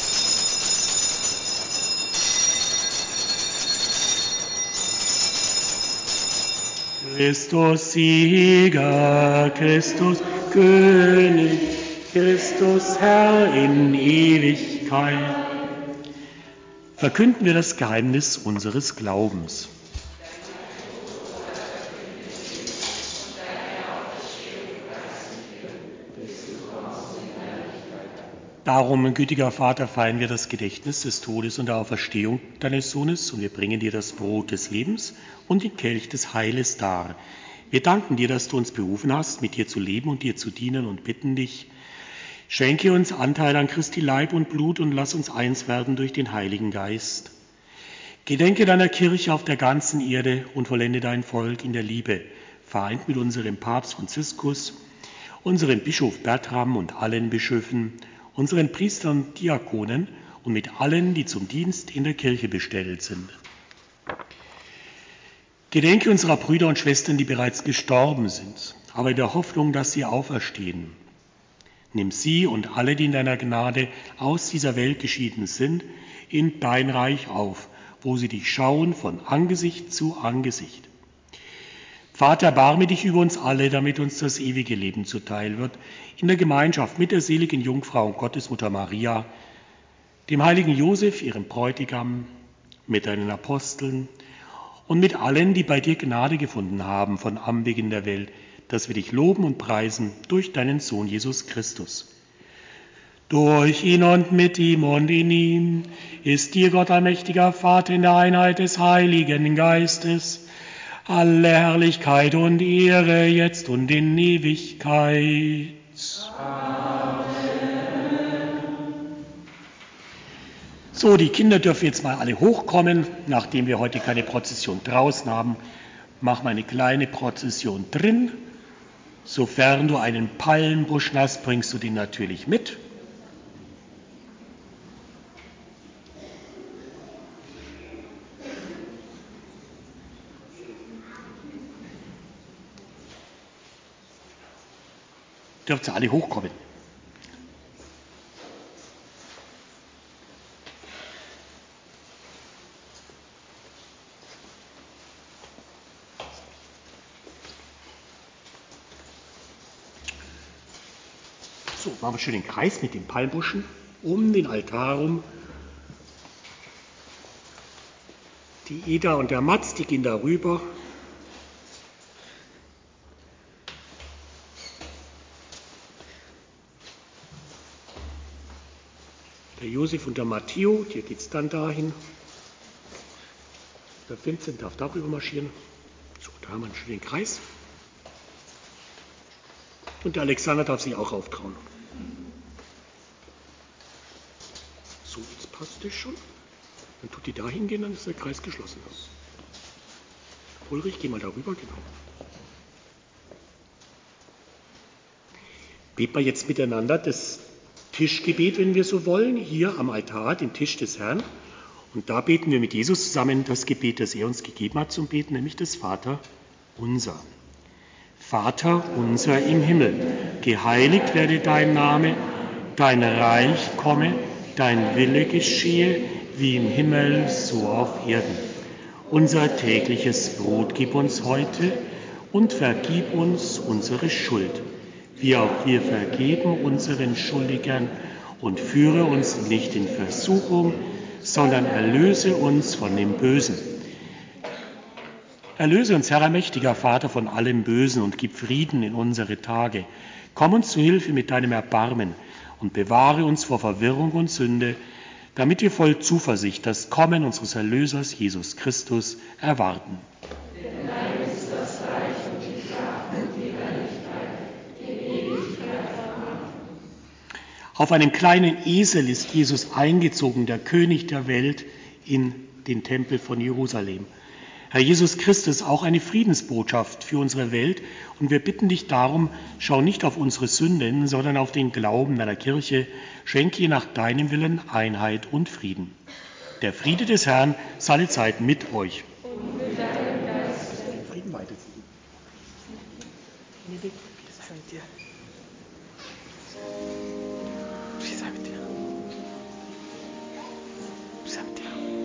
Christus Sieger, Christus König, Christus Herr in Ewigkeit. Verkünden wir das Geheimnis unseres Glaubens. Darum, gütiger Vater, feiern wir das Gedächtnis des Todes und der Auferstehung deines Sohnes und wir bringen dir das Brot des Lebens und den Kelch des Heiles dar. Wir danken dir, dass du uns berufen hast, mit dir zu leben und dir zu dienen und bitten dich, schenke uns Anteil an Christi Leib und Blut und lass uns eins werden durch den Heiligen Geist. Gedenke deiner Kirche auf der ganzen Erde und vollende dein Volk in der Liebe, vereint mit unserem Papst Franziskus, unserem Bischof Bertram und allen Bischöfen, unseren Priestern und Diakonen und mit allen, die zum Dienst in der Kirche bestellt sind. Gedenke unserer Brüder und Schwestern, die bereits gestorben sind, aber in der Hoffnung, dass sie auferstehen. Nimm sie und alle, die in deiner Gnade aus dieser Welt geschieden sind, in dein Reich auf, wo sie dich schauen von Angesicht zu Angesicht. Vater, erbarme dich über uns alle, damit uns das ewige Leben zuteil wird, in der Gemeinschaft mit der seligen Jungfrau und Gottesmutter Maria, dem heiligen Josef, ihrem Bräutigam, mit deinen Aposteln und mit allen, die bei dir Gnade gefunden haben von Anbeginn der Welt, dass wir dich loben und preisen durch deinen Sohn Jesus Christus. Durch ihn und mit ihm und in ihm ist dir, Gott allmächtiger Vater, in der Einheit des Heiligen Geistes, alle Herrlichkeit und Ehre, jetzt und in Ewigkeit. Amen. So, die Kinder dürfen jetzt mal alle hochkommen. Nachdem wir heute keine Prozession draußen haben, machen wir eine kleine Prozession drin. Sofern du einen Palmbusch hast, bringst du den natürlich mit. Dürft ihr alle hochkommen. So, machen wir schön den Kreis mit den Palmbuschen um den Altar rum. Die Ida und der Mats, die gehen darüber. Der Josef und der Matteo, hier geht es dann dahin. Der Vincent darf darüber marschieren. So, da haben wir einen schönen Kreis. Und der Alexander darf sich auch auftrauen. So, jetzt passt das schon. Dann tut die da hingehen, dann ist der Kreis geschlossen. Ulrich, geh mal darüber, genau. Beten wir jetzt miteinander das Tischgebet, wenn wir so wollen, hier am Altar, den Tisch des Herrn. Und da beten wir mit Jesus zusammen das Gebet, das er uns gegeben hat zum Beten, nämlich das Vater unser. Vater unser im Himmel, geheiligt werde dein Name, dein Reich komme, dein Wille geschehe, wie im Himmel, so auf Erden. Unser tägliches Brot gib uns heute und vergib uns unsere Schuld, wie auch wir vergeben unseren Schuldigern, und führe uns nicht in Versuchung, sondern erlöse uns von dem Bösen. Erlöse uns, Herr allmächtiger Vater, von allem Bösen und gib Frieden in unsere Tage. Komm uns zu Hilfe mit deinem Erbarmen und bewahre uns vor Verwirrung und Sünde, damit wir voll Zuversicht das Kommen unseres Erlösers Jesus Christus erwarten. Denn dein ist das Reich und die Kraft und die Herrlichkeit in Ewigkeit. Amen. Auf einem kleinen Esel ist Jesus eingezogen, der König der Welt, in den Tempel von Jerusalem. Herr Jesus Christus, auch eine Friedensbotschaft für unsere Welt. Und wir bitten dich darum, schau nicht auf unsere Sünden, sondern auf den Glauben deiner Kirche. Schenke ihr nach deinem Willen Einheit und Frieden. Der Friede des Herrn sei alle Zeit mit euch. Und mit deinem Geist. Frieden weiterziehen. Sei mit dir. Sei mit dir. Sei mit dir.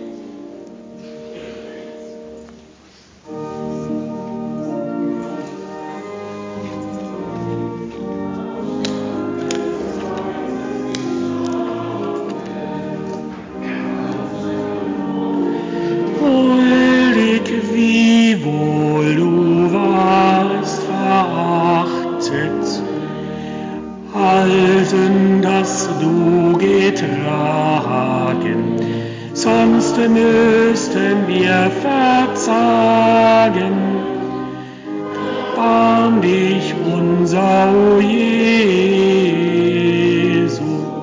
Wie wohl du warst verachtet, halten, dass du getragen, sonst müssten wir verzagen. Erbarm dich unser, O Jesu,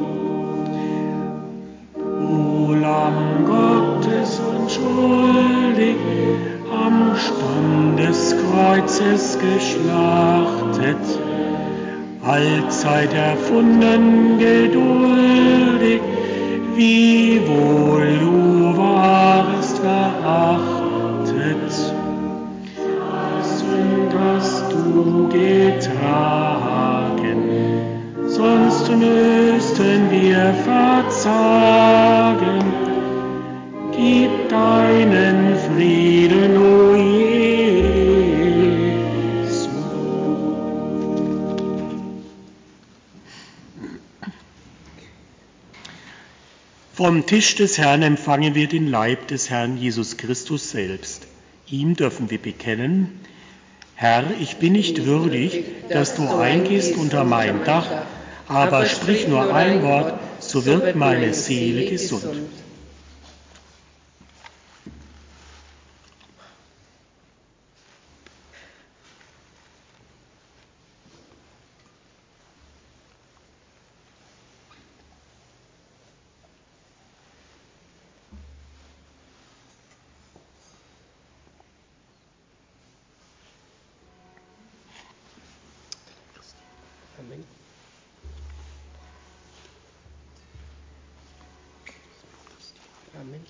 O Lamm Gottes unschuldig, am Stamm des Kreuzes geschlachtet, allzeit erfunden geduldig, wie wohl du warst verachtet, Sünd hast du getragen, sonst müssten wir verzagen. Gib deinen Frieden, o Jesu. Vom Tisch des Herrn empfangen wir den Leib des Herrn Jesus Christus selbst. Ihm dürfen wir bekennen: Herr, ich bin nicht würdig, dass du eingehst unter mein Dach, aber sprich nur ein Wort, so wird meine Seele gesund. Amen. Amen.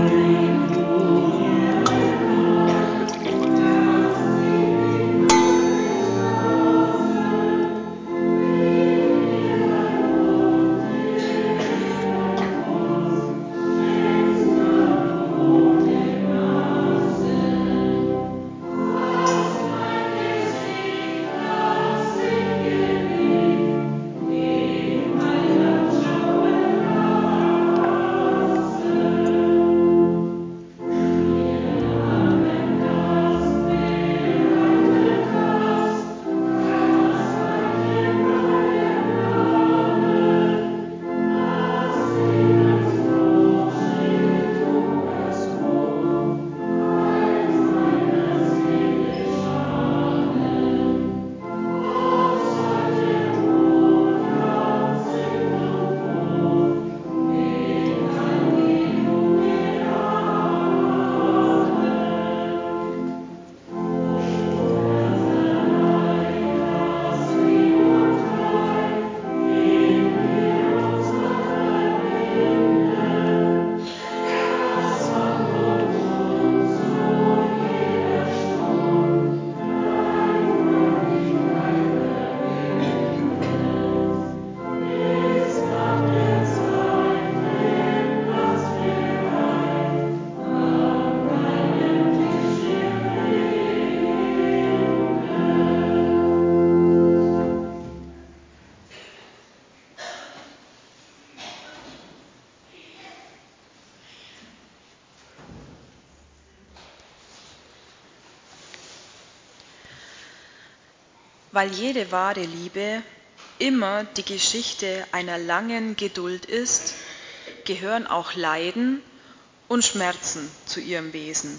Weil jede wahre Liebe immer die Geschichte einer langen Geduld ist, gehören auch Leiden und Schmerzen zu ihrem Wesen.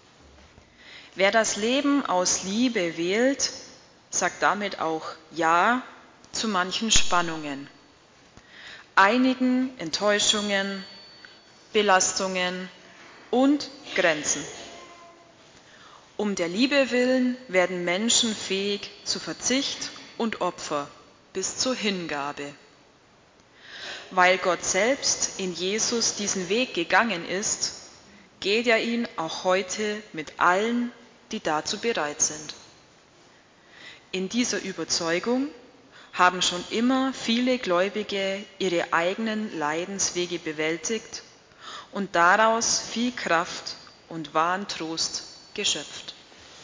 Wer das Leben aus Liebe wählt, sagt damit auch Ja zu manchen Spannungen, einigen Enttäuschungen, Belastungen und Grenzen. Um der Liebe willen werden Menschen fähig zu Verzicht und Opfer bis zur Hingabe. Weil Gott selbst in Jesus diesen Weg gegangen ist, geht er ihn auch heute mit allen, die dazu bereit sind. In dieser Überzeugung haben schon immer viele Gläubige ihre eigenen Leidenswege bewältigt und daraus viel Kraft und wahren Trost geschöpft.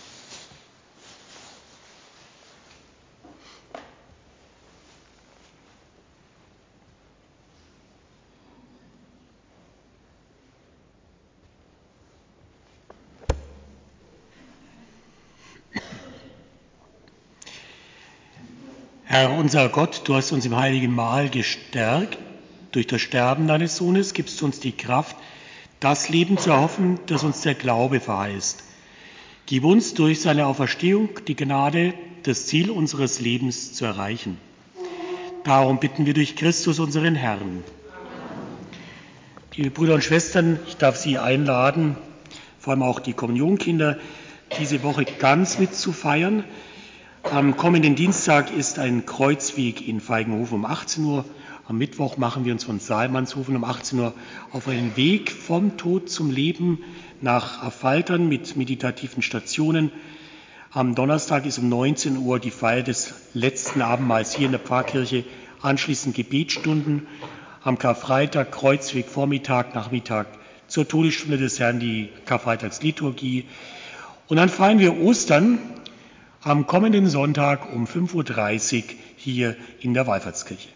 Herr, unser Gott, du hast uns im heiligen Mahl gestärkt. Durch das Sterben deines Sohnes gibst du uns die Kraft, das Leben zu erhoffen, das uns der Glaube verheißt. Gib uns durch seine Auferstehung die Gnade, das Ziel unseres Lebens zu erreichen. Darum bitten wir durch Christus, unseren Herrn. Liebe Brüder und Schwestern, ich darf Sie einladen, vor allem auch die Kommunionkinder, diese Woche ganz mitzufeiern. Am kommenden Dienstag ist ein Kreuzweg in Feigenhofen um 18 Uhr. Am Mittwoch machen wir uns von Salmanshofen um 18 Uhr auf einen Weg vom Tod zum Leben nach Affaltern mit meditativen Stationen. Am Donnerstag ist um 19 Uhr die Feier des letzten Abendmahls hier in der Pfarrkirche, anschließend Gebetsstunden. Am Karfreitag Kreuzweg Vormittag, Nachmittag zur Todesstunde des Herrn die Karfreitagsliturgie. Und dann feiern wir Ostern am kommenden Sonntag um 5.30 Uhr hier in der Wallfahrtskirche.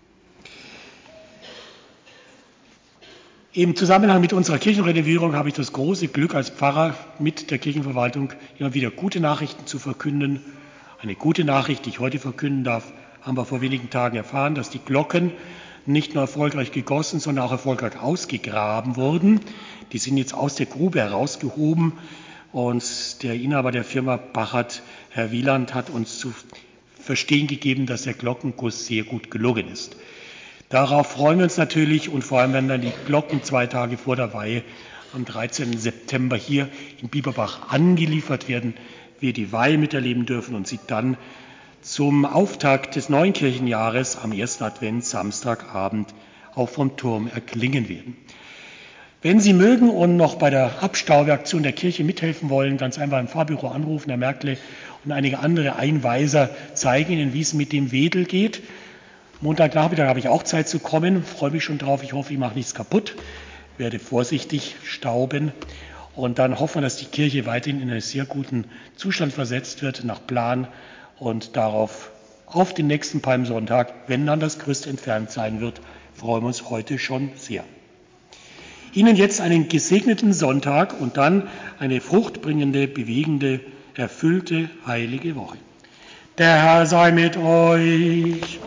Im Zusammenhang mit unserer Kirchenrenovierung habe ich das große Glück, als Pfarrer mit der Kirchenverwaltung immer wieder gute Nachrichten zu verkünden. Eine gute Nachricht, die ich heute verkünden darf, haben wir vor wenigen Tagen erfahren, dass die Glocken nicht nur erfolgreich gegossen, sondern auch erfolgreich ausgegraben wurden. Die sind jetzt aus der Grube herausgehoben und der Inhaber der Firma Bachert, Herr Wieland, hat uns zu verstehen gegeben, dass der Glockenguss sehr gut gelungen ist. Darauf freuen wir uns natürlich und vor allem, wenn dann die Glocken 2 Tage vor der Weihe am 13. September hier in Bieberbach angeliefert werden, wir die Weihe miterleben dürfen und sie dann zum Auftakt des neuen Kirchenjahres am 1. Advent Samstagabend auch vom Turm erklingen werden. Wenn Sie mögen und noch bei der Abstaubeaktion der Kirche mithelfen wollen, ganz einfach im Fahrbüro anrufen, Herr Merkle und einige andere Einweiser zeigen Ihnen, wie es mit dem Wedel geht. Montagnachmittag habe ich auch Zeit zu kommen, freue mich schon drauf. Ich hoffe, ich mache nichts kaputt, werde vorsichtig stauben und dann hoffen wir, dass die Kirche weiterhin in einen sehr guten Zustand versetzt wird, nach Plan und darauf auf den nächsten Palmsonntag, wenn dann das Christ entfernt sein wird, freuen wir uns heute schon sehr. Ihnen jetzt einen gesegneten Sonntag und dann eine fruchtbringende, bewegende, erfüllte, heilige Woche. Der Herr sei mit euch.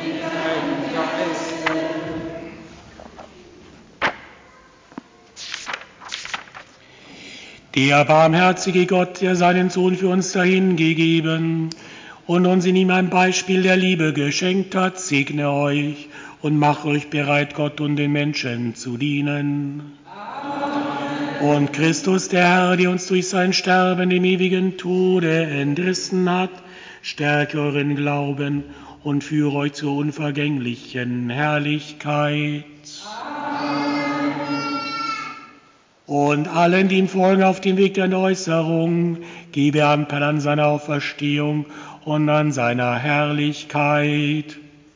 Der barmherzige Gott, der seinen Sohn für uns dahingegeben und uns in ihm ein Beispiel der Liebe geschenkt hat, segne euch und mache euch bereit, Gott und den Menschen zu dienen. Amen. Und Christus, der Herr, der uns durch sein Sterben dem ewigen Tode entrissen hat, stärke euren Glauben und führe euch zur unvergänglichen Herrlichkeit. Und allen, die ihm folgen auf dem Weg der Entäußerung, gebe Anteil an seiner Auferstehung und an seiner Herrlichkeit.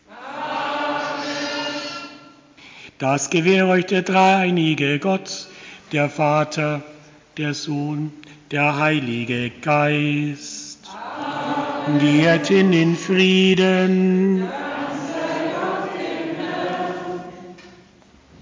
Das gewähre euch der dreieinige Gott, der Vater, der Sohn, der Heilige Geist. Geht in den Frieden.